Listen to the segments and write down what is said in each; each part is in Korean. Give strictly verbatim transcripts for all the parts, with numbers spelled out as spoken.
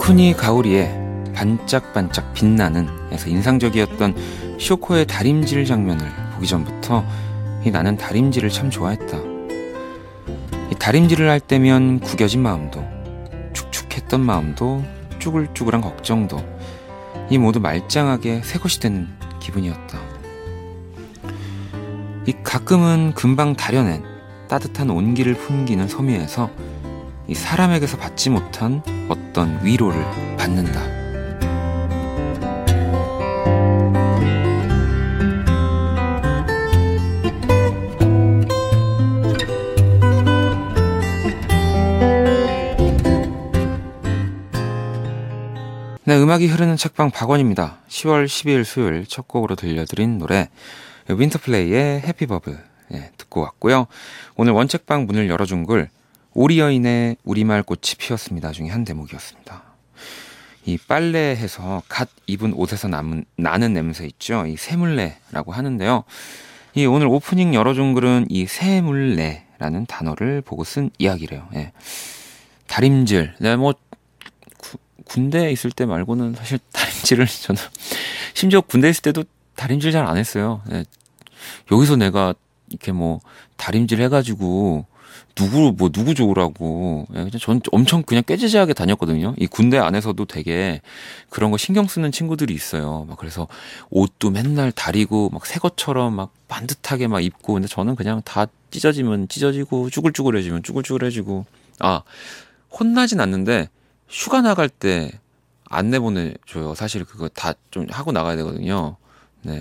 니코니 가오리의 반짝반짝 빛나는 에서 인상적이었던 쇼코의 다림질 장면을 보기 전부터 이 나는 다림질을 참 좋아했다. 이 다림질을 할 때면 구겨진 마음도, 축축했던 마음도, 쭈글쭈글한 걱정도 이 모두 말짱하게 새것이 되는 기분이었다. 이 가끔은 금방 다려낸 따뜻한 온기를 풍기는 섬유에서 이 사람에게서 받지 못한 어떤 위로를 받는다. 네, 음악이 흐르는 책방 박원입니다. 시월 십이일 수요일 첫 곡으로 들려드린 노래 윈터플레이의 해피버블 예, 듣고 왔고요. 오늘 원책방 문을 열어준 글 오리 여인의 우리말 꽃이 피었습니다 중에 한 대목이었습니다. 이 빨래해서 갓 입은 옷에서 남은, 나는 냄새 있죠. 이 새물레라고 하는데요. 이 오늘 오프닝 열어준 글은 이 새물레라는 단어를 보고 쓴 이야기래요. 예. 다림질. 네, 뭐 구, 군대에 있을 때 말고는 사실 다림질을 저는 심지어 군대에 있을 때도 다림질 잘 안 했어요. 예. 여기서 내가 이렇게 뭐 다림질 해가지고 누구 뭐 누구 좋으라고. 예, 전 엄청 그냥 꾀지지하게 다녔거든요. 이 군대 안에서도 되게 그런 거 신경 쓰는 친구들이 있어요. 막 그래서 옷도 맨날 다리고 막 새 것처럼 막 반듯하게 막 입고. 근데 저는 그냥 다 찢어지면 찢어지고 쭈글쭈글해지면 쭈글쭈글해지고. 아, 혼나진 않는데 휴가 나갈 때 안 내보내줘요. 사실 그거 다 좀 하고 나가야 되거든요. 네.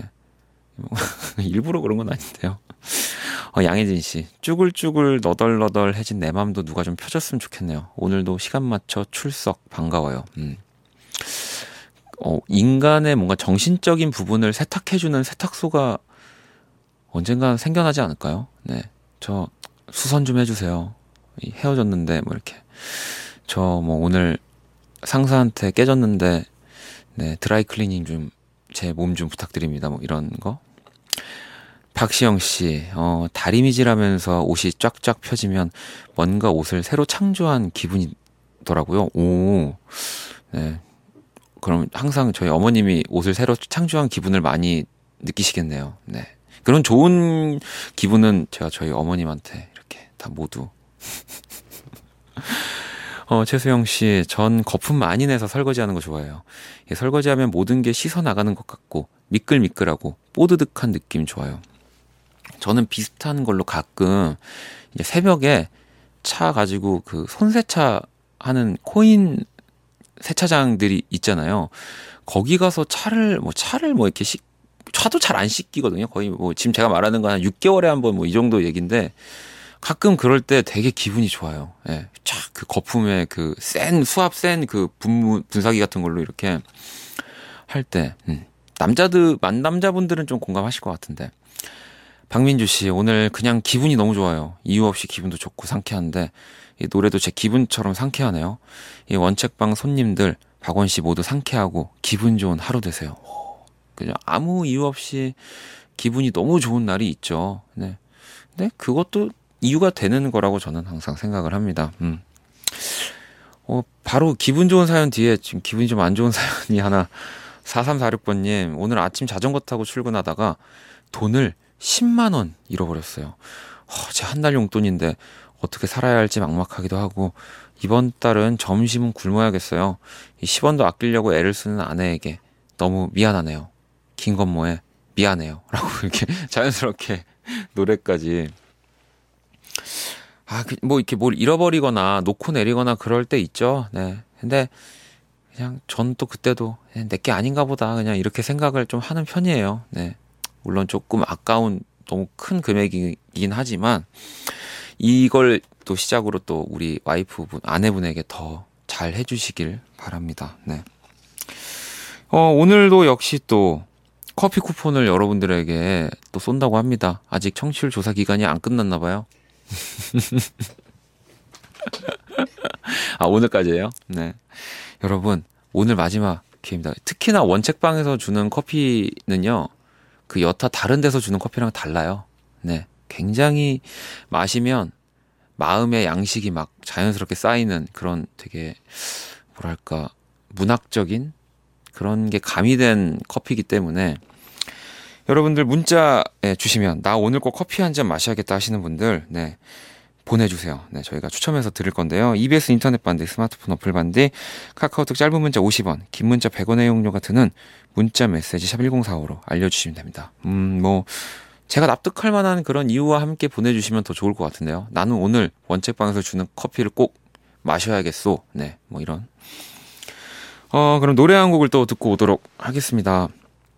일부러 그런 건 아닌데요. 어, 양혜진 씨, 쭈글쭈글 너덜너덜해진 내 맘도 누가 좀 펴줬으면 좋겠네요. 오늘도 시간 맞춰 출석 반가워요. 음. 어, 인간의 뭔가 정신적인 부분을 세탁해주는 세탁소가 언젠가 생겨나지 않을까요? 네, 저 수선 좀 해주세요. 헤어졌는데 뭐 이렇게 저 뭐 오늘 상사한테 깨졌는데 네 드라이 클리닝 좀 제 몸 좀 부탁드립니다. 뭐 이런 거. 박시영 씨, 어, 다리미질하면서 옷이 쫙쫙 펴지면 뭔가 옷을 새로 창조한 기분이더라고요. 오, 네. 그럼 항상 저희 어머님이 옷을 새로 창조한 기분을 많이 느끼시겠네요. 네. 그런 좋은 기분은 제가 저희 어머님한테 이렇게 다 모두. 어, 최수영 씨, 전 거품 많이 내서 설거지하는 거 좋아해요. 예, 설거지하면 모든 게 씻어 나가는 것 같고 미끌미끌하고 뽀드득한 느낌 좋아요. 저는 비슷한 걸로 가끔 이제 새벽에 차 가지고 그 손세차 하는 코인 세차장들이 있잖아요. 거기 가서 차를 뭐 차를 뭐 이렇게 씻 차도 잘 안 씻기거든요. 거의 뭐 지금 제가 말하는 건 한 육 개월에 한 번 뭐 이 정도 얘기인데 가끔 그럴 때 되게 기분이 좋아요. 예. 쫙 그 거품에 그 센 수압 센 그 분 분사기 같은 걸로 이렇게 할 때 음. 남자들 만 남자분들은 좀 공감하실 것 같은데. 박민주 씨, 오늘 그냥 기분이 너무 좋아요. 이유 없이 기분도 좋고 상쾌한데 이 노래도 제 기분처럼 상쾌하네요. 이 원책방 손님들 박원 씨 모두 상쾌하고 기분 좋은 하루 되세요. 그냥 아무 이유 없이 기분이 너무 좋은 날이 있죠. 네. 근데 그것도 이유가 되는 거라고 저는 항상 생각을 합니다. 음. 어, 바로 기분 좋은 사연 뒤에 지금 기분이 좀 안 좋은 사연이 하나. 사삼사육 번님, 오늘 아침 자전거 타고 출근하다가 돈을 십만 원 잃어버렸어요. 어, 제 한 달 용돈인데 어떻게 살아야 할지 막막하기도 하고 이번 달은 점심은 굶어야겠어요. 이 십 원도 아끼려고 애를 쓰는 아내에게 너무 미안하네요. 김건모의 미안해요 라고 이렇게 자연스럽게 노래까지. 아, 뭐 이렇게 뭘 잃어버리거나 놓고 내리거나 그럴 때 있죠. 네. 근데 그냥 전 또 그때도 내게 아닌가 보다 그냥 이렇게 생각을 좀 하는 편이에요. 네. 물론 조금 아까운 너무 큰 금액이긴 하지만 이걸 또 시작으로 또 우리 와이프분, 아내분에게 더 잘 해주시길 바랍니다. 네. 어, 오늘도 역시 또 커피 쿠폰을 여러분들에게 또 쏜다고 합니다. 아직 청취율 조사 기간이 안 끝났나 봐요. 아, 오늘까지예요? 네. 여러분, 오늘 마지막 기회입니다. 특히나 원책방에서 주는 커피는요, 그 여타 다른 데서 주는 커피랑 달라요. 네. 굉장히 마시면 마음의 양식이 막 자연스럽게 쌓이는 그런 되게, 뭐랄까, 문학적인 그런 게 가미된 커피이기 때문에 여러분들 문자 주시면 나 오늘 꼭 커피 한 잔 마셔야겠다 하시는 분들 네 보내주세요. 네, 저희가 추첨해서 드릴 건데요. 이비에스 인터넷 반디, 스마트폰 어플 반디, 카카오톡 짧은 문자 오십 원, 긴 문자 백 원의 이용료가 드는 문자 메시지 샵 일공사오로 알려주시면 됩니다. 음, 뭐 제가 납득할 만한 그런 이유와 함께 보내주시면 더 좋을 것 같은데요. 나는 오늘 원책방에서 주는 커피를 꼭 마셔야겠소. 네, 뭐 이런. 어, 그럼 노래 한 곡을 또 듣고 오도록 하겠습니다.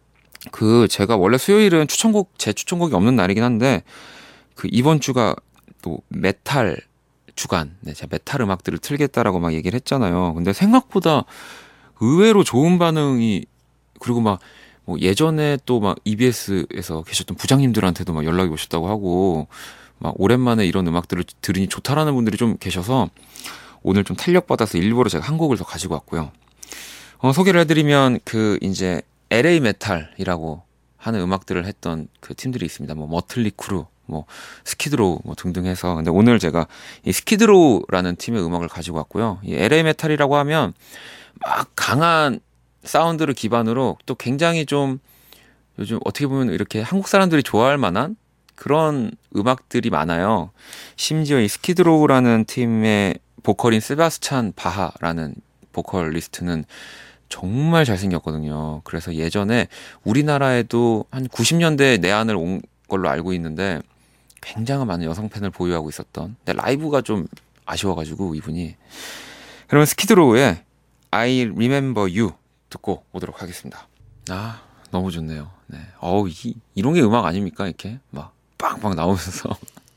그 제가 원래 수요일은 추천곡 제 추천곡이 없는 날이긴 한데 그 이번 주가 또 메탈 주간, 네, 제가 메탈 음악들을 틀겠다라고 막 얘기를 했잖아요. 근데 생각보다 의외로 좋은 반응이 그리고 막 뭐 예전에 또 막 이비에스에서 계셨던 부장님들한테도 막 연락이 오셨다고 하고 막 오랜만에 이런 음악들을 들으니 좋다라는 분들이 좀 계셔서 오늘 좀 탄력받아서 일부러 제가 한 곡을 더 가지고 왔고요. 어, 소개를 해드리면 그 이제 엘에이 메탈이라고 하는 음악들을 했던 그 팀들이 있습니다. 뭐 머틀리 크루, 뭐 스키드로우 뭐 등등 해서. 근데 오늘 제가 이 스키드로우라는 팀의 음악을 가지고 왔고요. 이 엘에이 메탈이라고 하면 막 강한 사운드를 기반으로 또 굉장히 좀 요즘 어떻게 보면 이렇게 한국 사람들이 좋아할 만한 그런 음악들이 많아요. 심지어 이 스키드로우라는 팀의 보컬인 세바스찬 바하라는 보컬리스트는 정말 잘생겼거든요. 그래서 예전에 우리나라에도 한 구십 년대 내한을 온 걸로 알고 있는데 굉장한 많은 여성 팬을 보유하고 있었던. 근데 라이브가 좀 아쉬워가지고 이분이. 그러면 스키드로우의 I Remember You 듣고 오도록 하겠습니다. 아, 너무 좋네요. 네. 어우, 이, 이런 게 음악 아닙니까? 이렇게 막 빵빵 나오면서.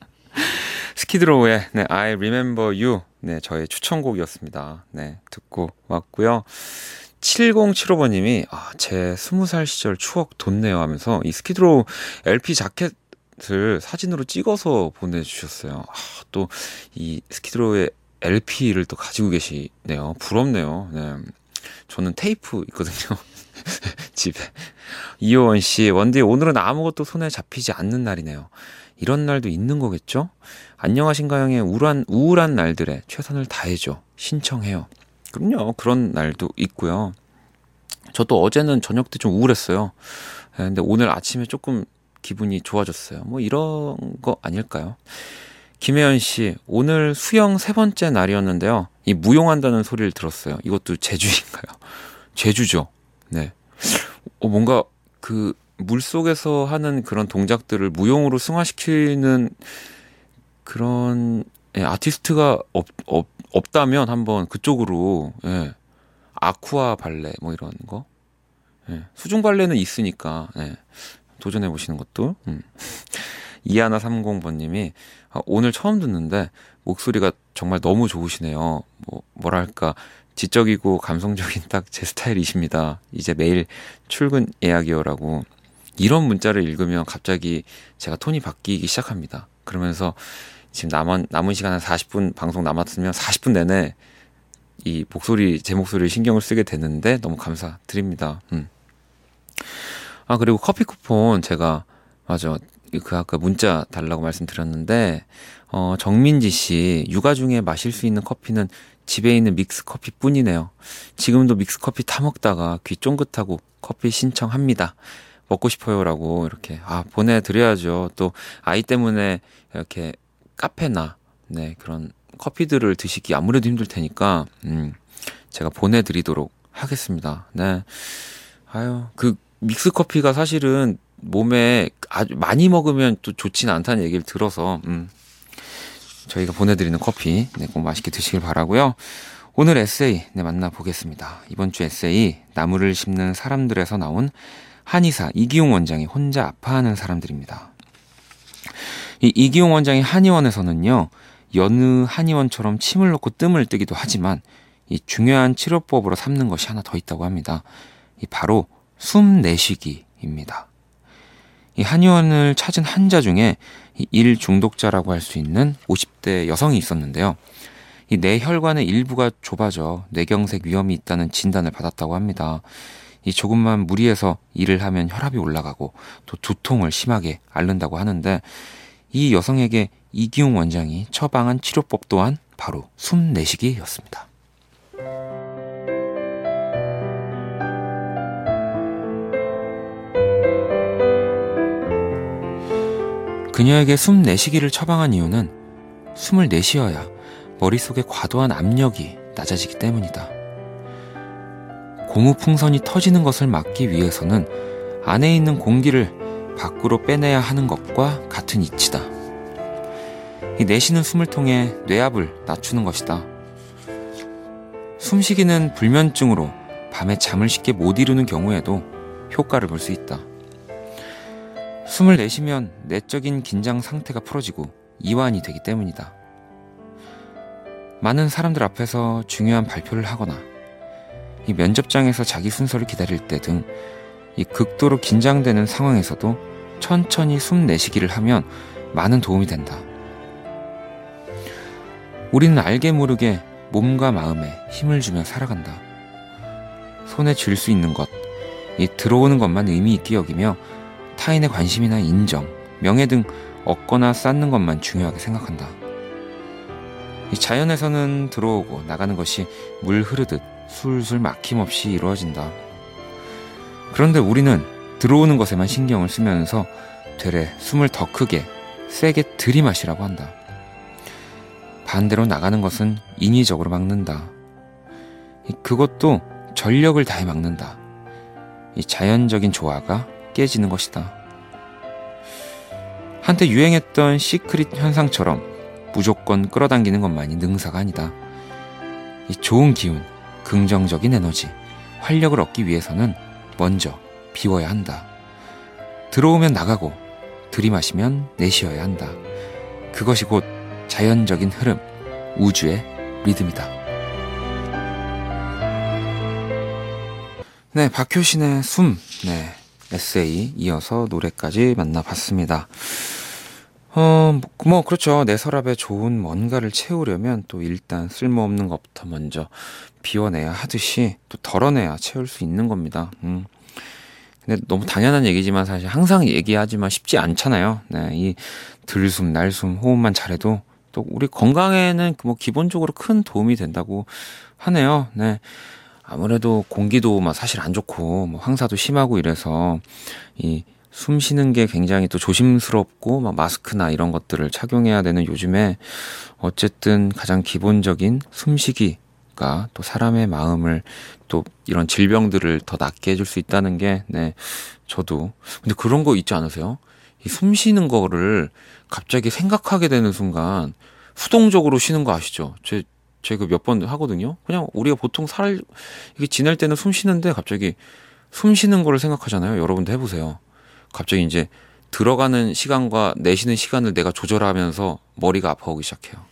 스키드로우의 네, I Remember You. 네, 저의 추천곡이었습니다. 네, 듣고 왔고요. 칠공칠오 번님이 아, 제 스무 살 시절 추억 돋네요 하면서 이 스키드로우 엘피 자켓을 사진으로 찍어서 보내주셨어요. 아, 또 이 스키드로우의 엘피를 또 가지고 계시네요. 부럽네요. 네. 저는 테이프 있거든요. 집에. 이효원 씨, 원디 오늘은 아무것도 손에 잡히지 않는 날이네요. 이런 날도 있는 거겠죠? 안녕하신가요의 우울한, 우울한 날들에 최선을 다해줘. 신청해요. 그럼요. 그런 날도 있고요. 저도 어제는 저녁 때 좀 우울했어요. 근데 오늘 아침에 조금 기분이 좋아졌어요. 뭐 이런 거 아닐까요? 김혜연 씨, 오늘 수영 세 번째 날이었는데요. 이 무용한다는 소리를 들었어요. 이것도 제주인가요? 제주죠. 네. 어, 뭔가 그 물속에서 하는 그런 동작들을 무용으로 승화시키는 그런 예, 아티스트가 없, 없, 없다면 한번 그쪽으로 예, 아쿠아 발레 뭐 이런 거 예, 수중 발레는 있으니까 예, 도전해 보시는 것도 음. 이하나삼공 번님이 아, 오늘 처음 듣는데 목소리가 정말 너무 좋으시네요. 뭐 뭐랄까 지적이고 감성적인 딱 제 스타일이십니다. 이제 매일 출근 예약이요라고 이런 문자를 읽으면 갑자기 제가 톤이 바뀌기 시작합니다. 그러면서 지금 남은 남은 시간 한 사십 분 방송 남았으면 사십 분 내내 이 목소리 제 목소리를 신경을 쓰게 되는데 너무 감사드립니다. 음. 아 그리고 커피 쿠폰 제가 맞아 그 아까 문자 달라고 말씀드렸는데 어 정민지 씨 육아 중에 마실 수 있는 커피는 집에 있는 믹스 커피뿐이네요. 지금도 믹스 커피 타 먹다가 귀 쫑긋하고 커피 신청합니다. 먹고 싶어요라고 이렇게 아 보내드려야죠. 또 아이 때문에 이렇게 카페나 네 그런 커피들을 드시기 아무래도 힘들 테니까 음 제가 보내드리도록 하겠습니다. 네 아유 그 믹스 커피가 사실은 몸에 아주 많이 먹으면 또 좋지는 않다는 얘기를 들어서 음 저희가 보내드리는 커피 네, 꼭 맛있게 드시길 바라고요. 오늘 에세이 네, 만나보겠습니다. 이번 주 에세이 나무를 심는 사람들에서 나온 한의사 이기용 원장이 혼자 아파하는 사람들입니다. 이 이기용 원장이 한의원에서는요. 여느 한의원처럼 침을 놓고 뜸을 뜨기도 하지만 이 중요한 치료법으로 삼는 것이 하나 더 있다고 합니다. 이 바로 숨 내쉬기입니다. 이 한의원을 찾은 환자 중에 일 중독자라고 할 수 있는 오십 대 여성이 있었는데요. 이 뇌혈관의 일부가 좁아져 뇌경색 위험이 있다는 진단을 받았다고 합니다. 이 조금만 무리해서 일을 하면 혈압이 올라가고 또 두통을 심하게 앓는다고 하는데 이 여성에게 이기용 원장이 처방한 치료법 또한 바로 숨 내쉬기였습니다. 그녀에게 숨 내쉬기를 처방한 이유는 숨을 내쉬어야 머릿속에 과도한 압력이 낮아지기 때문이다. 고무풍선이 터지는 것을 막기 위해서는 안에 있는 공기를 밖으로 빼내야 하는 것과 같은 이치다. 이 내쉬는 숨을 통해 뇌압을 낮추는 것이다. 숨쉬기는 불면증으로 밤에 잠을 쉽게 못 이루는 경우에도 효과를 볼 수 있다. 숨을 내쉬면 내적인 긴장 상태가 풀어지고 이완이 되기 때문이다. 많은 사람들 앞에서 중요한 발표를 하거나 이 면접장에서 자기 순서를 기다릴 때 등 이 극도로 긴장되는 상황에서도 천천히 숨 내쉬기를 하면 많은 도움이 된다. 우리는 알게 모르게 몸과 마음에 힘을 주며 살아간다. 손에 쥘 수 있는 것, 이 들어오는 것만 의미 있게 여기며 타인의 관심이나 인정, 명예 등 얻거나 쌓는 것만 중요하게 생각한다. 이 자연에서는 들어오고 나가는 것이 물 흐르듯 술술 막힘없이 이루어진다. 그런데 우리는 들어오는 것에만 신경을 쓰면서 되레 숨을 더 크게, 세게 들이마시라고 한다. 반대로 나가는 것은 인위적으로 막는다. 그것도 전력을 다해 막는다. 이 자연적인 조화가 깨지는 것이다. 한때 유행했던 시크릿 현상처럼 무조건 끌어당기는 것만이 능사가 아니다. 이 좋은 기운, 긍정적인 에너지, 활력을 얻기 위해서는 먼저 비워야 한다. 들어오면 나가고 들이마시면 내쉬어야 한다. 그것이 곧 자연적인 흐름, 우주의 리듬이다. 네, 박효신의 숨, 네, 에세이 이어서 노래까지 만나봤습니다. 어, 뭐 그렇죠. 내 서랍에 좋은 뭔가를 채우려면 또 일단 쓸모없는 것부터 먼저 비워내야 하듯이 또 덜어내야 채울 수 있는 겁니다. 음. 근데 너무 당연한 얘기지만 사실 항상 얘기하지만 쉽지 않잖아요. 네, 이 들숨, 날숨, 호흡만 잘해도 또 우리 건강에는 뭐 기본적으로 큰 도움이 된다고 하네요. 네. 아무래도 공기도 막 사실 안 좋고 뭐 황사도 심하고 이래서 이 숨 쉬는 게 굉장히 또 조심스럽고 막 마스크나 이런 것들을 착용해야 되는 요즘에 어쨌든 가장 기본적인 숨쉬기가 또 사람의 마음을 또 이런 질병들을 더 낫게 해줄 수 있다는 게 네, 저도 근데 그런 거 있지 않으세요? 이 숨 쉬는 거를 갑자기 생각하게 되는 순간 수동적으로 쉬는 거 아시죠? 제 제가 몇 번 하거든요. 그냥 우리가 보통 살 이게 지낼 때는 숨 쉬는데 갑자기 숨 쉬는 거를 생각하잖아요. 여러분도 해보세요. 갑자기 이제 들어가는 시간과 내쉬는 시간을 내가 조절하면서 머리가 아파오기 시작해요.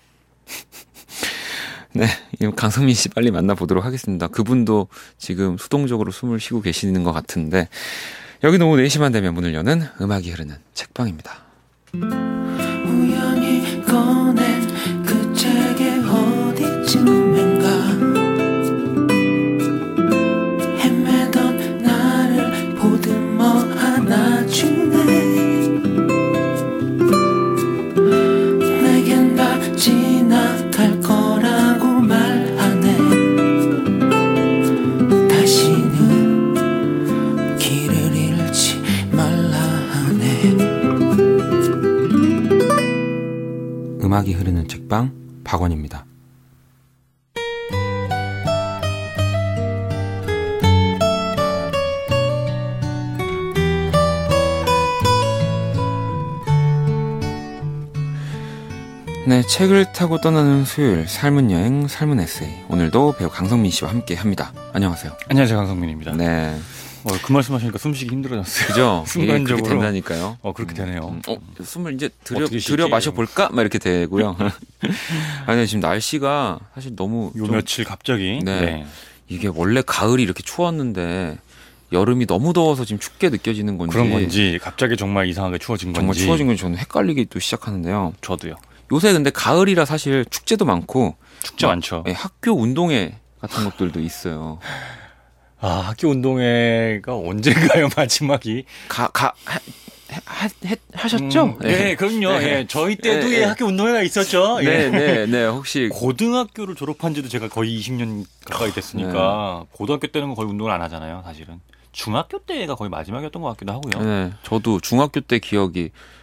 네, 강성민 씨 빨리 만나보도록 하겠습니다. 그분도 지금 수동적으로 숨을 쉬고 계시는 것 같은데 여기 너무 네 시만 되면 문을 여는 음악이 흐르는 책방입니다. 우연히 꺼낸 그 책의 어디쯤인가 헤매던 나를 보듬어 안아주네 내겐 다 지나갈 거라고 말하네 다시는 길을 잃지 말라 하네 음악이 흐르는 책방 박원입니다. 네, 책을 타고 떠나는 수요일 삶은 여행, 삶은 에세이. 오늘도 배우 강성민 씨와 함께 합니다. 안녕하세요. 안녕하세요, 강성민입니다. 네. 어, 그 말씀하시니까 숨쉬기 힘들어졌어요. 그죠? 순간적으로 그렇게 된다니까요. 어, 그렇게 되네요. 음, 어, 숨을 이제 들여, 들여 마셔볼까? 막 이렇게 되고요. 아니, 지금 날씨가 사실 너무. 요 좀, 며칠 갑자기. 네. 네. 이게 원래 가을이 이렇게 추웠는데 여름이 너무 더워서 지금 춥게 느껴지는 건지. 그런 건지, 갑자기 정말 이상하게 추워진 건지. 정말 추워진 건지 저는 헷갈리기 또 시작하는데요. 저도요. 요새 근데 가을이라 사실 축제도 많고. 축제 많죠. 네, 학교 운동회 같은 것들도 있어요. 아, 학교 운동회가 언젠가요, 마지막이? 가, 가, 하, 하, 하, 하셨죠? 음, 네, 네, 그럼요. 네. 네, 저희 때도 네, 예, 학교 운동회가 있었죠. 네, 예. 네, 네, 혹시. 고등학교를 졸업한 지도 제가 거의 이십 년 가까이 됐으니까, 네. 고등학교 때는 거의 운동을 안 하잖아요, 사실은. 중학교 때가 거의 마지막이었던 것 같기도 하고요. 네, 저도 중학교 때 기억이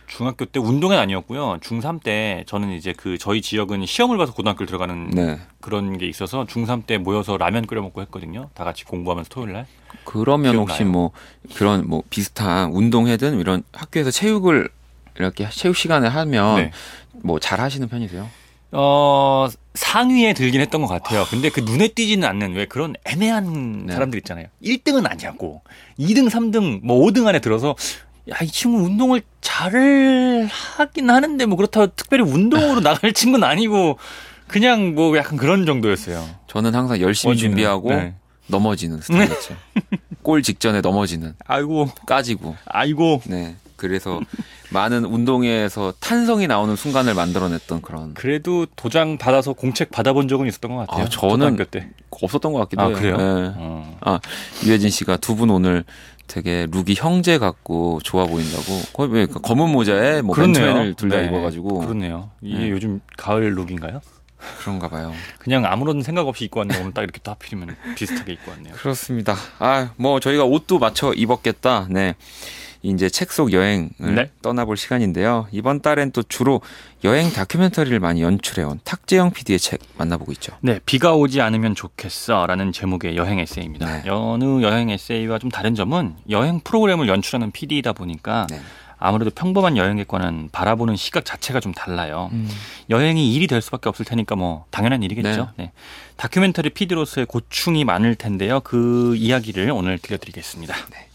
중학교 때 운동회 아니었고요. 중삼 때 저는 이제 그 저희 지역은 시험을 봐서 고등학교를 들어가는 네. 그런 게 있어서 중삼 때 모여서 라면 끓여 먹고 했거든요. 다 같이 공부하면서 토요일 날. 그러면 기억나요? 혹시 뭐 그런 뭐 비슷한 운동회든 이런 학교에서 체육을 이렇게 체육 시간에 하면 네. 뭐 잘 하시는 편이세요? 어, 상위에 들긴 했던 것 같아요. 근데 그 눈에 띄지는 않는 왜 그런 애매한 네. 사람들 있잖아요. 일 등은 아니었고 이 등, 삼 등, 뭐 오 등 안에 들어서 야, 이 친구 운동을 잘 하긴 하는데 뭐 그렇다고 특별히 운동으로 나갈 친구는 아니고 그냥 뭐 약간 그런 정도였어요. 저는 항상 열심히 원진은, 준비하고 네. 넘어지는 스타일이죠. 골 직전에 넘어지는, 아이고, 까지고. 아이고. 네. 그래서 많은 운동회에서 탄성이 나오는 순간을 만들어냈던 그런. 그래도 도장 받아서 공책 받아본 적은 있었던 것 같아요. 아, 저는 초등학교 때. 없었던 것 같기도 아, 해요. 그래요? 네. 어. 아, 유혜진 씨가 두 분 오늘 되게 룩이 형제 같고 좋아 보인다고. 거의 왜 검은 모자에 뭐 맨투맨을 둘 다 네. 입어가지고. 그렇네요. 이게 네. 요즘 가을 룩인가요? 그런가 봐요. 그냥 아무런 생각 없이 입고 왔는데 오늘 딱 이렇게 또 하필이면 비슷하게 입고 왔네요. 그렇습니다. 아, 뭐 저희가 옷도 맞춰 입었겠다. 네. 이제 책 속 여행을 네. 떠나볼 시간인데요. 이번 달엔 또 주로 여행 다큐멘터리를 많이 연출해온 탁재영 피디의 책 만나보고 있죠. 네, 비가 오지 않으면 좋겠어 라는 제목의 여행 에세이입니다. 네. 어느 여행 에세이와 좀 다른 점은 여행 프로그램을 연출하는 피디이다 보니까 네. 아무래도 평범한 여행객과는 바라보는 시각 자체가 좀 달라요. 음. 여행이 일이 될 수밖에 없을 테니까 뭐 당연한 일이겠죠. 네. 네. 다큐멘터리 피디로서의 고충이 많을 텐데요. 그 이야기를 오늘 들려드리겠습니다. 네.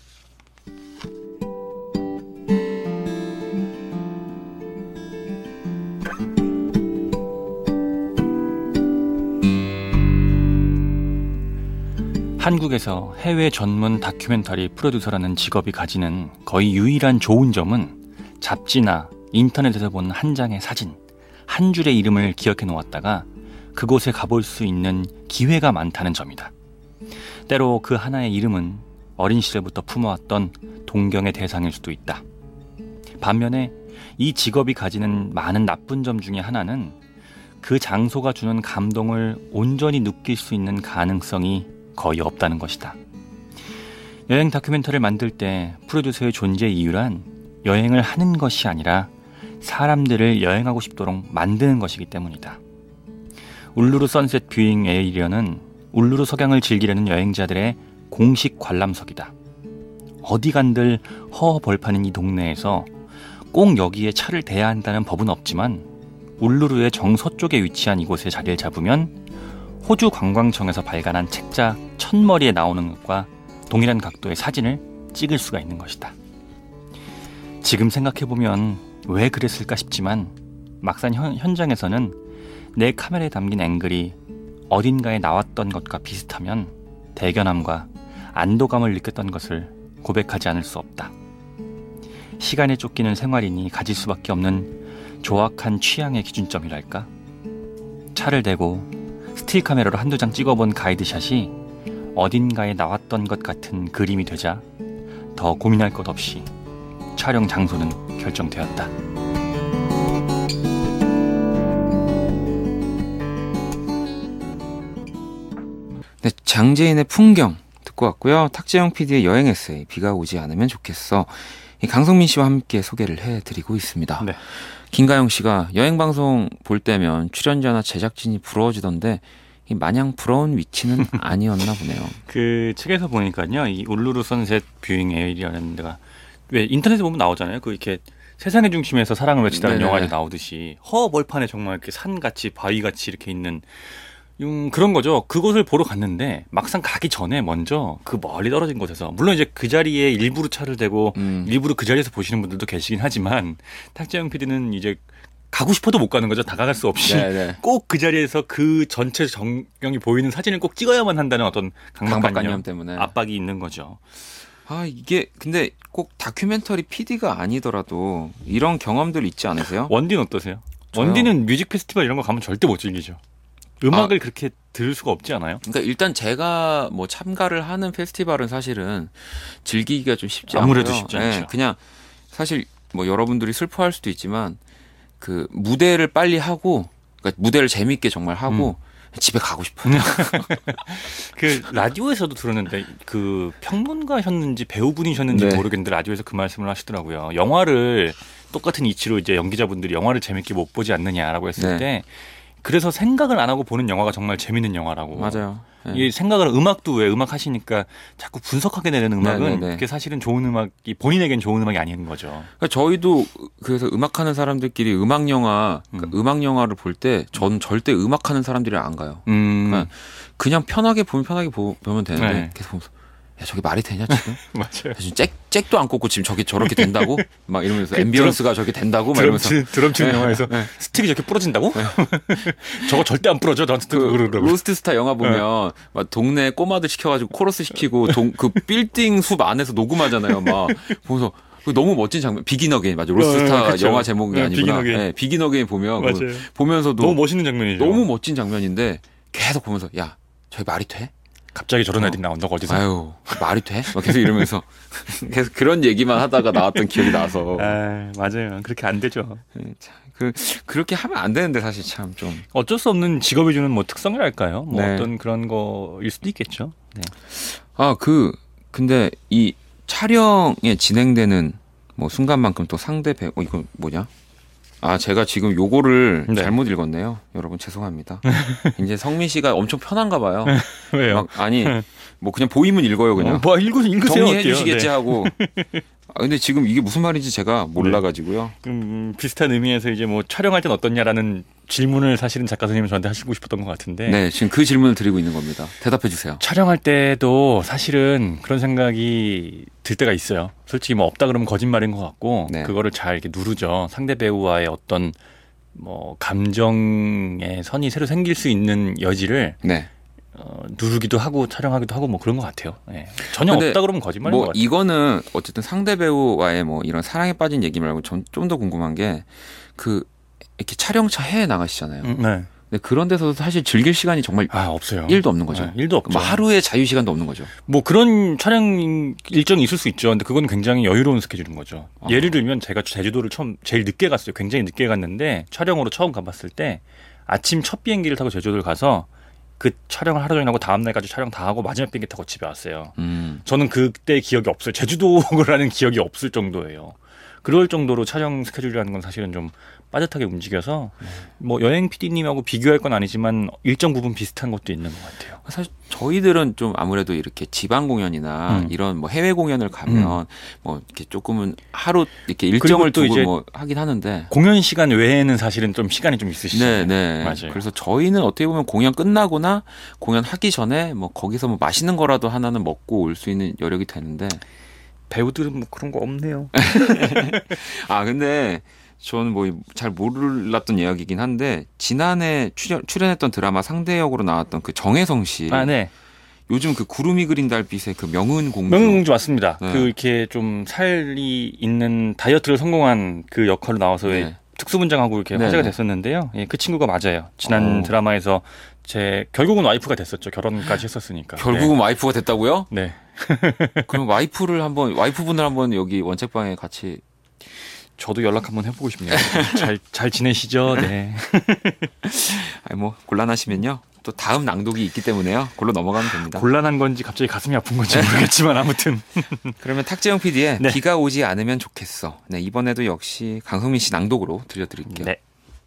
한국에서 해외 전문 다큐멘터리 프로듀서라는 직업이 가지는 거의 유일한 좋은 점은 잡지나 인터넷에서 본 한 장의 사진, 한 줄의 이름을 기억해 놓았다가 그곳에 가볼 수 있는 기회가 많다는 점이다. 때로 그 하나의 이름은 어린 시절부터 품어왔던 동경의 대상일 수도 있다. 반면에 이 직업이 가지는 많은 나쁜 점 중에 하나는 그 장소가 주는 감동을 온전히 느낄 수 있는 가능성이 거의 없다는 것이다. 여행 다큐멘터리를 만들 때 프로듀서의 존재 이유란 여행을 하는 것이 아니라 사람들을 여행하고 싶도록 만드는 것이기 때문이다. 울루루 선셋 뷰잉 에이리어는 울루루 석양을 즐기려는 여행자들의 공식 관람석이다. 어디 간들 허허벌판인 이 동네에서 꼭 여기에 차를 대야 한다는 법은 없지만 울루루의 정서쪽에 위치한 이곳에 자리를 잡으면 호주 관광청에서 발간한 책자 첫머리에 나오는 것과 동일한 각도의 사진을 찍을 수가 있는 것이다. 지금 생각해보면 왜 그랬을까 싶지만 막상 현, 현장에서는 내 카메라에 담긴 앵글이 어딘가에 나왔던 것과 비슷하면 대견함과 안도감을 느꼈던 것을 고백하지 않을 수 없다. 시간에 쫓기는 생활인이 가질 수밖에 없는 조악한 취향의 기준점이랄까? 차를 대고 스틸 카메라로 한두 장 찍어본 가이드샷이 어딘가에 나왔던 것 같은 그림이 되자 더 고민할 것 없이 촬영 장소는 결정되었다. 네, 장재인의 풍경 듣고 왔고요. 탁재영 피디의 여행 에세이 비가 오지 않으면 좋겠어. 이 강성민 씨와 함께 소개를 해드리고 있습니다. 네. 김가영 씨가 여행 방송 볼 때면 출연자나 제작진이 부러워지던데 이 마냥 부러운 위치는 아니었나 보네요. 그 책에서 보니까요, 이 울루루 선셋 뷰잉 에이리어라는 데가 왜 인터넷에 보면 나오잖아요. 그 이렇게 세상의 중심에서 사랑을 외치다는 네네. 영화에 나오듯이 허벌판에 정말 이렇게 산같이 바위같이 이렇게 있는 음, 그런 거죠. 그곳을 보러 갔는데 막상 가기 전에 먼저 그 멀리 떨어진 곳에서 물론 이제 그 자리에 일부러 차를 대고 음. 일부러 그 자리에서 보시는 분들도 계시긴 하지만 탁재영 피디는 이제 가고 싶어도 못 가는 거죠. 다가갈 수 없이 네네. 꼭 그 자리에서 그 전체 전경이 보이는 사진을 꼭 찍어야만 한다는 어떤 강박관념 강박관념 때문에. 압박이 있는 거죠. 아, 이게 근데 꼭 다큐멘터리 피디가 아니더라도 이런 경험들 있지 않으세요? 원디는 어떠세요? 저요? 원디는 뮤직 페스티벌 이런 거 가면 절대 못 즐기죠. 음악을 아, 그렇게 들을 수가 없지 않아요? 그러니까 일단 제가 뭐 참가를 하는 페스티벌은 사실은 즐기기가 좀 쉽지 않고요. 아무래도 쉽지 않죠. 네, 그냥 사실 뭐 여러분들이 슬퍼할 수도 있지만 그 무대를 빨리 하고 그러니까 무대를 재밌게 정말 하고 음. 집에 가고 싶어요. 그 라디오에서도 들었는데 그 평론가셨는지 배우분이셨는지 네. 모르겠는데 라디오에서 그 말씀을 하시더라고요. 영화를 똑같은 이치로 이제 연기자분들이 영화를 재밌게 못 보지 않느냐라고 했을 네. 때 그래서 생각을 안 하고 보는 영화가 정말 재밌는 영화라고. 맞아요. 네. 이 생각을 음악도 왜 음악 하시니까 자꾸 분석하게 되는 음악은 네, 네, 네. 그게 사실은 좋은 음악이 본인에겐 좋은 음악이 아닌 거죠. 그러니까 저희도 그래서 음악하는 사람들끼리 음악 영화, 그러니까 음. 음악 영화를 볼 때 전 절대 음악하는 사람들이랑 안 가요. 음. 그러니까 그냥 편하게 보면 편하게 보, 보면 되는데 네. 계속 보면서 야 저게 말이 되냐 지금? 맞아요. 지금 잭 잭도 안 꽂고 지금 저게 저렇게 된다고? 막 이러면서 그 앰비언스가 저게 된다고? 막 드럼 이러면서 치는, 드럼 치는 네. 영화에서 네. 스틱이 저렇게 부러진다고? 저거 절대 안 부러져. 나한테 그 그러더라고. 로스트 스타 영화 보면 막 동네 꼬마들 시켜가지고 코러스 시키고 동, 그 빌딩 숲 안에서 녹음하잖아요. 막 보면서 그 너무 멋진 장면. 비긴 어게인 맞아. 로스트 스타 어, 그쵸. 영화 제목이 네, 아니구나. 비긴 어게인. 네, 비긴 어게인 보면 맞아요. 그 보면서도 너무 멋있는 장면이죠. 너무 멋진 장면인데 계속 보면서 야 저게 말이 돼? 갑자기 저런 어. 애들이 나온다고 어디서? 아유 말이 돼? 막 계속 이러면서 계속 그런 얘기만 하다가 나왔던 기억이 나서 아, 맞아요. 그렇게 안 되죠. 네, 참, 그 그렇게 하면 안 되는데 사실 참 좀 어쩔 수 없는 직업이 주는 뭐 특성이랄까요? 뭐 네. 어떤 그런 거일 수도 있겠죠. 네. 아, 그, 근데 이 촬영에 진행되는 뭐 순간만큼 또 상대 배우, 어, 이거 뭐냐? 아, 제가 지금 요거를 네. 잘못 읽었네요. 여러분 죄송합니다. 이제 성민 씨가 엄청 편한가 봐요. 왜요? 막, 아니, 뭐 그냥 보이면 읽어요, 그냥. 어, 뭐 읽으, 읽으세요. 정리해 어때요? 주시겠지 네. 하고. 아, 근데 지금 이게 무슨 말인지 제가 몰라가지고요. 음, 비슷한 의미에서 이제 뭐 촬영할 땐 어떻냐라는 질문을 사실은 작가 선생님이 저한테 하시고 싶었던 것 같은데. 네, 지금 그 질문을 드리고 있는 겁니다. 대답해 주세요. 촬영할 때도 사실은 그런 생각이 들 때가 있어요. 솔직히 뭐 없다 그러면 거짓말인 것 같고 네. 그거를 잘 이렇게 누르죠. 상대 배우와의 어떤 뭐 감정의 선이 새로 생길 수 있는 여지를 네. 어, 누르기도 하고 촬영하기도 하고 뭐 그런 것 같아요. 예. 전혀 근데 없다 그러면 거짓말인 것 뭐 같아요. 이거는 어쨌든 상대 배우와의 뭐 이런 사랑에 빠진 얘기 말고 전 좀 더 궁금한 게 그 이렇게 촬영차 해외 나가시잖아요. 음, 네. 근데 그런 데서도 사실 즐길 시간이 정말 아 없어요. 일도 없는 거죠. 네, 일도 없죠. 뭐 하루의 자유 시간도 없는 거죠. 뭐 그런 촬영 일정이 있을 수 있죠. 근데 그건 굉장히 여유로운 스케줄인 거죠. 아. 예를 들면 제가 제주도를 처음 제일 늦게 갔어요. 굉장히 늦게 갔는데 촬영으로 처음 가봤을 때 아침 첫 비행기를 타고 제주도를 가서 그 촬영을 하루 종일 하고 다음 날까지 촬영 다 하고 마지막 비행기 타고 집에 왔어요. 음. 저는 그때 기억이 없어요. 제주도라는 기억이 없을 정도예요. 그럴 정도로 촬영 스케줄이라는 건 사실은 좀 빠듯하게 움직여서 뭐 여행 피디님하고 비교할 건 아니지만 일정 부분 비슷한 것도 있는 것 같아요. 사실 저희들은 좀 아무래도 이렇게 지방 공연이나 음. 이런 뭐 해외 공연을 가면 뭐 이렇게 조금은 하루 이렇게 일정을 또 두고 이제 뭐 하긴 하는데. 공연 시간 외에는 사실은 좀 시간이 좀 있으시잖아요. 네, 네. 맞아요. 그래서 저희는 어떻게 보면 공연 끝나거나 공연 하기 전에 뭐 거기서 뭐 맛있는 거라도 하나는 먹고 올 수 있는 여력이 되는데. 배우들은 뭐 그런 거 없네요. 아, 근데 저는 뭐 잘 몰랐던 이야기긴 한데 지난해 출연, 출연했던 드라마 상대 역으로 나왔던 그 정혜성 씨. 아, 네. 요즘 그 구름이 그린 달빛의 그 명은 공주. 명공주 맞습니다. 네. 그 이렇게 좀 살이 있는 다이어트를 성공한 그 역할로 나와서 네. 특수분장하고 이렇게 네, 화제가 네. 됐었는데요. 예, 그 친구가 맞아요. 지난 오. 드라마에서 제 결국은 와이프가 됐었죠. 결혼까지 했었으니까. 결국은 와이프가 됐다고요? 네. 그럼 와이프를 한번 와이프분을 한번 여기 원책방에 같이. 저도 연락 한번 해보고 싶네요. 잘, 잘 지내시죠? 네. 아니 뭐 곤란하시면요. 또 다음 낭독이 있기 때문에요. 골로 넘어가면 됩니다. 곤란한 건지 갑자기 가슴이 아픈 건지 모르겠지만 아무튼. 그러면 탁재영 피디의 네. 비가 오지 않으면 좋겠어. 네, 이번에도 역시 강성민 씨 낭독으로 들려드릴게요. 네.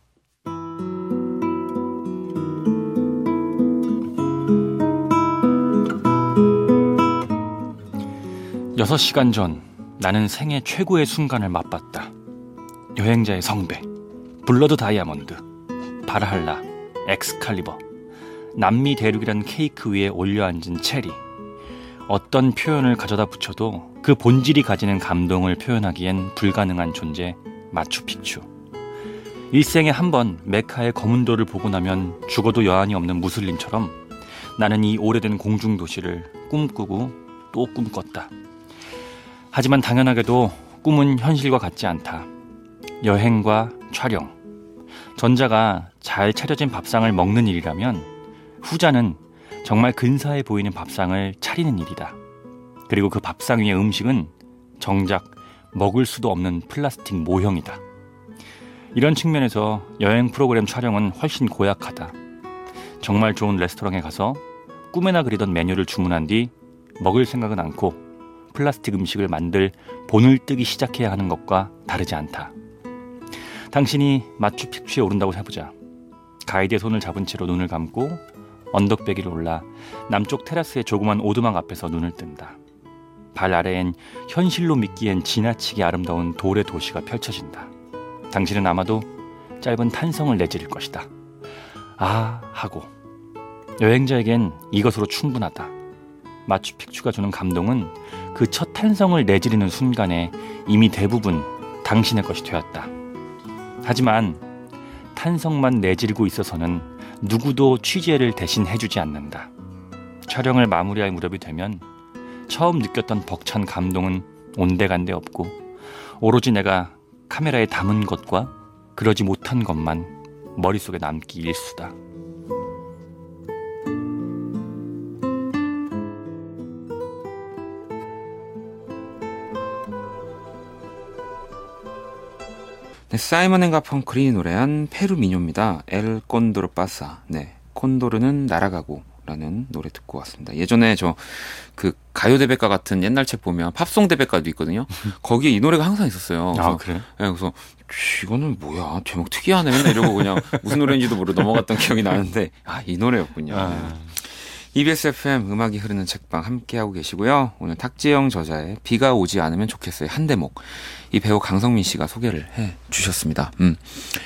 여섯 시간 전 나는 생애 최고의 순간을 맛봤다. 여행자의 성배, 블러드 다이아몬드, 바르할라, 엑스칼리버, 남미 대륙이란 케이크 위에 올려앉은 체리. 어떤 표현을 가져다 붙여도 그 본질이 가지는 감동을 표현하기엔 불가능한 존재 마추픽추. 일생에 한 번 메카의 검은 돌을 보고 나면 죽어도 여한이 없는 무슬림처럼 나는 이 오래된 공중도시를 꿈꾸고 또 꿈꿨다. 하지만 당연하게도 꿈은 현실과 같지 않다. 여행과 촬영. 전자가 잘 차려진 밥상을 먹는 일이라면 후자는 정말 근사해 보이는 밥상을 차리는 일이다. 그리고 그 밥상 위의 음식은 정작 먹을 수도 없는 플라스틱 모형이다. 이런 측면에서 여행 프로그램 촬영은 훨씬 고약하다. 정말 좋은 레스토랑에 가서 꿈에나 그리던 메뉴를 주문한 뒤 먹을 생각은 않고 플라스틱 음식을 만들 본을 뜨기 시작해야 하는 것과 다르지 않다. 당신이 마추픽추에 오른다고 해보자. 가이드의 손을 잡은 채로 눈을 감고 언덕배기를 올라 남쪽 테라스의 조그만 오두막 앞에서 눈을 뜬다. 발 아래엔 현실로 믿기엔 지나치게 아름다운 돌의 도시가 펼쳐진다. 당신은 아마도 짧은 탄성을 내지를 것이다. 아 하고 여행자에겐 이것으로 충분하다. 마추픽추가 주는 감동은 그 첫 탄성을 내지르는 순간에 이미 대부분 당신의 것이 되었다. 하지만 탄성만 내지르고 있어서는 누구도 취재를 대신 해주지 않는다. 촬영을 마무리할 무렵이 되면 처음 느꼈던 벅찬 감동은 온데간데 없고 오로지 내가 카메라에 담은 것과 그러지 못한 것만 머릿속에 남기 일수다. 네, 사이먼 앤 가펑클이 노래한 페루미뇨입니다. 엘 콘도르 파사. 네, 콘도르는 날아가고 라는 노래 듣고 왔습니다. 예전에 저 그 가요대백과 같은 옛날 책 보면 팝송 대백과도 있거든요. 거기에 이 노래가 항상 있었어요. 아, 그래? 네, 그래서 이거는 뭐야? 제목 특이하네. 맨날 이러고 그냥 무슨 노래인지도 모르고 넘어갔던 기억이 나는데 아, 이 노래였군요. 아. 네. 이비에스 에프엠 음악이 흐르는 책방 함께하고 계시고요. 오늘 탁지영 저자의 비가 오지 않으면 좋겠어요. 한 대목. 이 배우 강성민 씨가 소개를 해 주셨습니다. 음.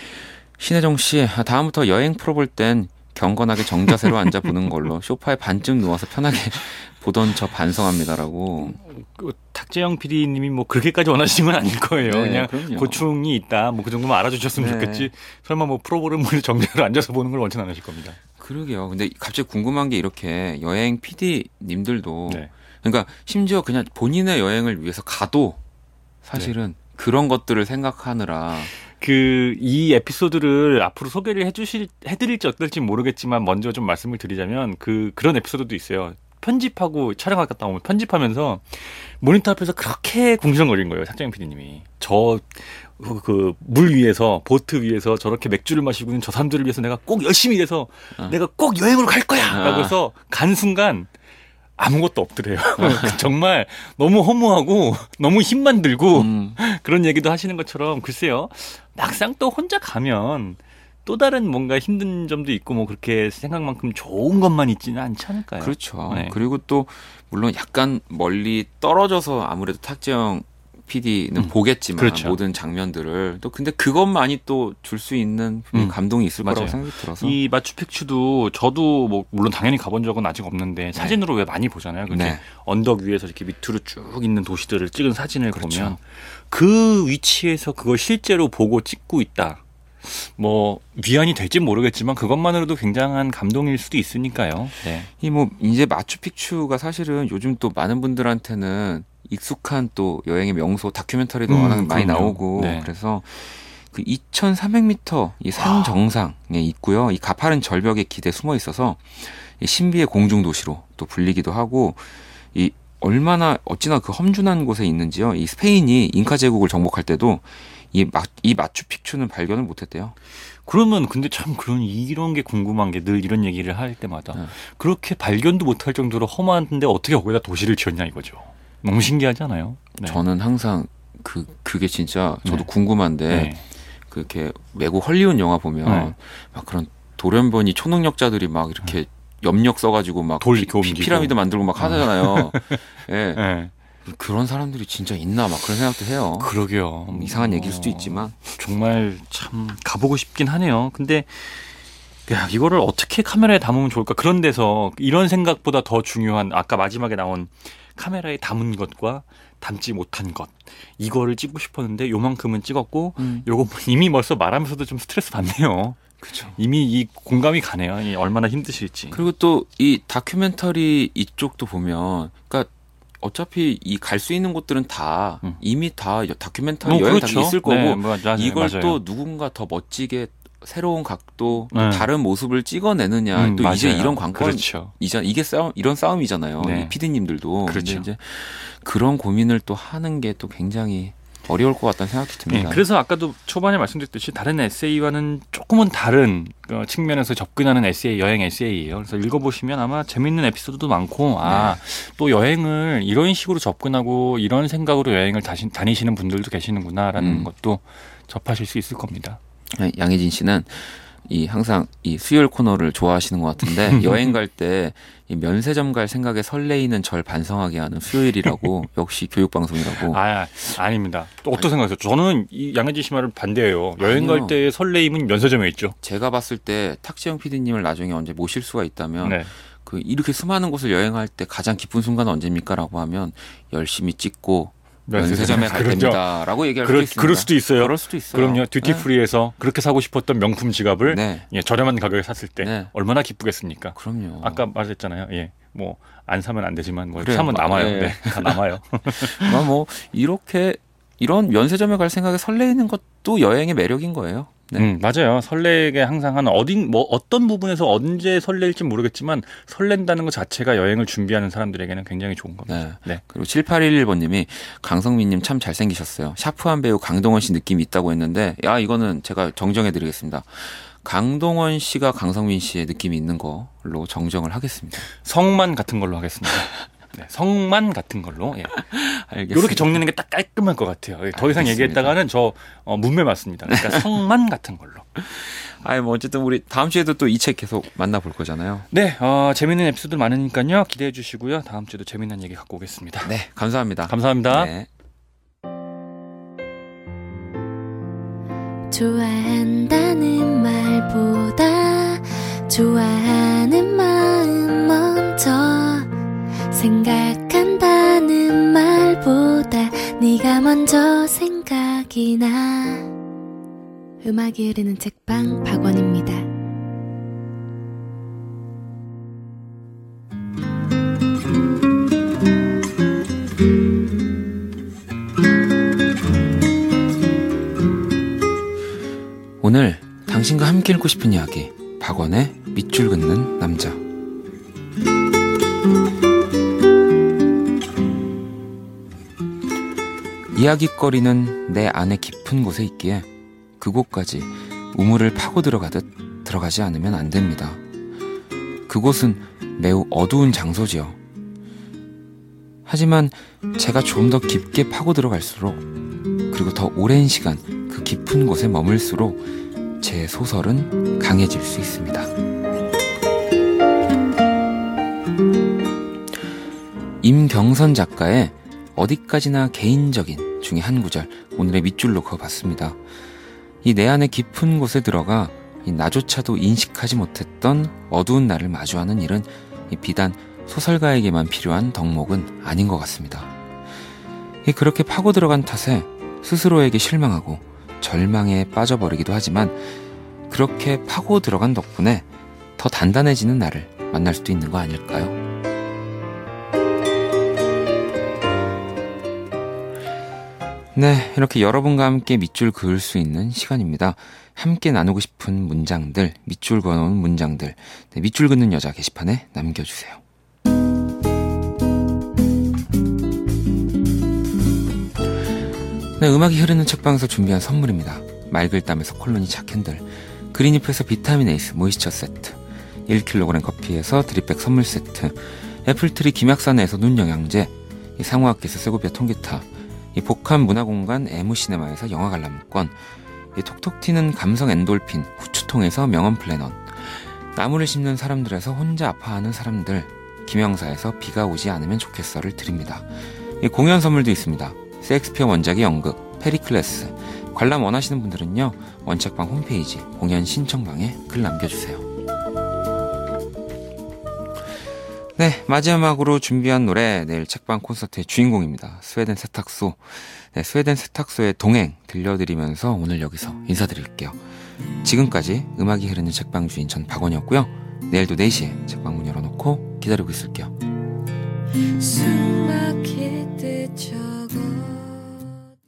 신혜정 씨, 다음부터 여행 프로 볼 땐 경건하게 정자세로 앉아 보는 걸로 소파에 반쯤 누워서 편하게 보던 저 반성합니다라고. 그, 탁재영 피디님이 뭐 그렇게까지 원하시는 건 아닐 거예요. 네, 그냥 그럼요. 고충이 있다. 뭐 그 정도만 알아주셨으면 네. 좋겠지. 설마 뭐 프로그램을 정자로 앉아서 보는 걸 원치는 않으실 겁니다. 그러게요. 근데 갑자기 궁금한 게 이렇게 여행 피디님들도 네. 그러니까 심지어 그냥 본인의 여행을 위해서 가도 사실은 네. 그런 것들을 생각하느라 그 이 에피소드를 앞으로 소개를 해주실 해드릴지 어떨지 모르겠지만 먼저 좀 말씀을 드리자면 그 그런 에피소드도 있어요. 편집하고 촬영을 갔다 오면 편집하면서 모니터 앞에서 그렇게 궁시렁거린 거예요. 탁재영 피디님이 저 그 물 위에서 보트 위에서 저렇게 맥주를 마시고 있는 저 사람들을 위해서 내가 꼭 열심히 일해서 어. 내가 꼭 여행으로 갈 거야 아. 라고 해서 간 순간 아무것도 없더래요. 정말 너무 허무하고 너무 힘만 들고 음. 그런 얘기도 하시는 것처럼 글쎄요. 막상 또 혼자 가면 또 다른 뭔가 힘든 점도 있고 뭐 그렇게 생각만큼 좋은 것만 있지는 않지 않을까요? 그렇죠. 네. 그리고 또 물론 약간 멀리 떨어져서 아무래도 탁재영 피디는 음. 보겠지만 그렇죠. 모든 장면들을 또 근데 그것만이 또 줄 수 있는 음. 감동이 있을 맞아요. 거라고 생각이 들어서 이 마추픽추도 저도 뭐 물론 당연히 가본 적은 아직 없는데 사진으로 왜 많이 보잖아요. 그렇게 네. 언덕 위에서 이렇게 밑으로 쭉 있는 도시들을 찍은 사진을 그렇죠. 보면 그 위치에서 그걸 실제로 보고 찍고 있다. 뭐 위안이 될지 모르겠지만 그것만으로도 굉장한 감동일 수도 있으니까요. 네. 이 뭐 이제 마추픽추가 사실은 요즘 또 많은 분들한테는 익숙한 또 여행의 명소 다큐멘터리도 음, 워낙 많이 그럼요. 나오고 네. 그래서 그 이천삼백 미터 이 산 정상에 있고요. 이 가파른 절벽에 기대 숨어 있어서 이 신비의 공중 도시로 또 불리기도 하고 이 얼마나 어찌나 그 험준한 곳에 있는지요. 이 스페인이 잉카 제국을 정복할 때도 이, 마, 이 마추픽추는 발견을 못했대요. 그러면 근데 참 그런 이런 게 궁금한 게 늘 이런 얘기를 할 때마다 네. 그렇게 발견도 못할 정도로 험한데 어떻게 거기다 도시를 지었냐 이거죠. 너무 신기하지 않아요? 네. 저는 항상 그 그게 진짜 저도 네. 궁금한데 네. 그렇게 외국 헐리우드 영화 보면 네. 막 그런 돌연변이 초능력자들이 막 이렇게 염력 써가지고 막 돌 피, 이렇게 옮기고. 피라미드 만들고 막 하잖아요. 예. 네. 그런 사람들이 진짜 있나 막 그런 생각도 해요. 그러게요. 이상한 얘기일 수도 어, 있지만 정말 참 가보고 싶긴 하네요. 근데 야, 이거를 어떻게 카메라에 담으면 좋을까? 그런 데서 이런 생각보다 더 중요한 아까 마지막에 나온 카메라에 담은 것과 담지 못한 것 이거를 찍고 싶었는데 요만큼은 찍었고 음. 요거 이미 벌써 말하면서도 좀 스트레스 받네요. 그렇죠. 이미 이 공감이 가네요. 이 얼마나 힘드실지. 그리고 또 이 다큐멘터리 이쪽도 보면 그러니까 어차피 이 갈 수 있는 곳들은 다 음. 이미 다 다큐멘터리 뭐 여행 그렇죠. 다 있을 거고 네, 뭐, 맞아요. 이걸 맞아요. 또 누군가 더 멋지게 새로운 각도, 또 네. 다른 모습을 찍어내느냐. 음, 또 맞아요. 이제 이런 관건, 그렇죠. 이제 이게 싸움, 이런 싸움이잖아요. 네. 이 피디님들도. 그렇죠. 근데 이제 그런 고민을 또 하는 게 또 굉장히 어려울 것 같다는 생각이 듭니다. 네, 그래서 아까도 초반에 말씀드렸듯이 다른 에세이와는 조금은 다른 어, 측면에서 접근하는 에세이, 여행 에세이예요. 그래서 읽어보시면 아마 재밌는 에피소드도 많고 아, 네. 또 여행을 이런 식으로 접근하고 이런 생각으로 여행을 다시, 다니시는 분들도 계시는구나라는 음. 것도 접하실 수 있을 겁니다. 양혜진 씨는 이 항상 이 수요일 코너를 좋아하시는 것 같은데 여행 갈 때 이 면세점 갈 생각에 설레이는 절 반성하게 하는 수요일이라고 역시 교육방송이라고. 아 아닙니다. 또 어떤 생각이세요? 저는 이 양혜진 씨 말을 반대해요. 여행 아니요. 갈 때의 설레임은 면세점에 있죠. 제가 봤을 때 탁재영 피디님을 나중에 언제 모실 수가 있다면 네. 그 이렇게 수많은 곳을 여행할 때 가장 기쁜 순간은 언제입니까라고 하면 열심히 찍고 면세점에 갈 그렇죠. 때입니다라고 얘기할 그럴, 수 있습니다. 그럴 수도 있어요. 그럴 수도 있어요. 그럼요. 듀티프리에서 네. 그렇게 사고 싶었던 명품 지갑을 네. 예, 저렴한 가격에 샀을 때 네. 얼마나 기쁘겠습니까? 그럼요. 아까 말했잖아요. 예, 뭐 안 사면 안 되지만 뭐 사면 남아요. 네. 네, 다 남아요. 뭐 이렇게 이런 면세점에 갈 생각에 설레이는 것도 여행의 매력인 거예요. 네. 음, 맞아요. 설레게 항상 하는 어딘 뭐 어떤 부분에서 언제 설렐지 모르겠지만 설렌다는 것 자체가 여행을 준비하는 사람들에게는 굉장히 좋은 겁니다. 네. 네. 그리고 칠팔일일 번님이 강성민님 참 잘생기셨어요. 샤프한 배우 강동원 씨 느낌이 있다고 했는데 야 이거는 제가 정정해드리겠습니다. 강동원 씨가 강성민 씨의 느낌이 있는 걸로 정정을 하겠습니다. 성만 같은 걸로 하겠습니다. 네, 성만 같은 걸로. 예. 알겠습니다. 이렇게 정리하는 게 딱 깔끔할 것 같아요. 예, 더 이상 알겠습니다. 얘기했다가는 저 어, 문매 맞습니다. 그러니까 성만 같은 걸로. 아니 뭐 어쨌든 우리 다음 주에도 또 이 책 계속 만나볼 거잖아요. 네, 어, 재밌는 에피소드 많으니까요. 기대해 주시고요. 다음 주에도 재밌는 얘기 갖고 오겠습니다. 네, 감사합니다. 감사합니다. 네. 좋아한다는 말보다 좋아하는 마음 먼저 생각한다는 말보다 네가 먼저 생각이 나. 음악이 흐르는 책방 박원입니다. 오늘 당신과 함께 읽고 싶은 이야기 박원의 밑줄 긋는 남자. 이야깃거리는 내 안에 깊은 곳에 있기에 그곳까지 우물을 파고 들어가듯 들어가지 않으면 안 됩니다. 그곳은 매우 어두운 장소지요. 하지만 제가 좀 더 깊게 파고 들어갈수록 그리고 더 오랜 시간 그 깊은 곳에 머물수록 제 소설은 강해질 수 있습니다. 임경선 작가의 어디까지나 개인적인 중에 한 구절 오늘의 밑줄로 그어봤습니다. 이 내 안의 깊은 곳에 들어가 이 나조차도 인식하지 못했던 어두운 나를 마주하는 일은 이 비단 소설가에게만 필요한 덕목은 아닌 것 같습니다. 이 그렇게 파고 들어간 탓에 스스로에게 실망하고 절망에 빠져버리기도 하지만 그렇게 파고 들어간 덕분에 더 단단해지는 나를 만날 수도 있는 거 아닐까요? 네, 이렇게 여러분과 함께 밑줄 그을 수 있는 시간입니다. 함께 나누고 싶은 문장들, 밑줄 그어놓은 문장들, 네, 밑줄 긋는 여자 게시판에 남겨주세요. 네, 음악이 흐르는 책방에서 준비한 선물입니다. 맑을 땀에서 콜로니 차캔들, 그린잎에서 비타민 에이스 모이스처 세트, 일 킬로그램 커피에서 드립백 선물 세트, 애플트리 김약산에서 눈 영양제, 상호학기에서 세고비아 통기타, 이 복합 문화공간 에무시네마에서 영화 관람권, 이 톡톡 튀는 감성 엔돌핀 후추통에서 명언 플래넌, 나무를 심는 사람들에서 혼자 아파하는 사람들, 김영사에서 비가 오지 않으면 좋겠어를 드립니다. 이 공연 선물도 있습니다. 셰익스피어 원작의 연극 페리클레스, 관람 원하시는 분들은요 원책방 홈페이지 공연 신청방에 글 남겨주세요. 네, 마지막으로 준비한 노래 내일 책방 콘서트의 주인공입니다. 스웨덴 세탁소. 네, 스웨덴 세탁소의 동행 들려드리면서 오늘 여기서 인사드릴게요. 지금까지 음악이 흐르는 책방 주인 전 박원이었고요. 내일도 네 시에 책방 문 열어놓고 기다리고 있을게요. 숨막히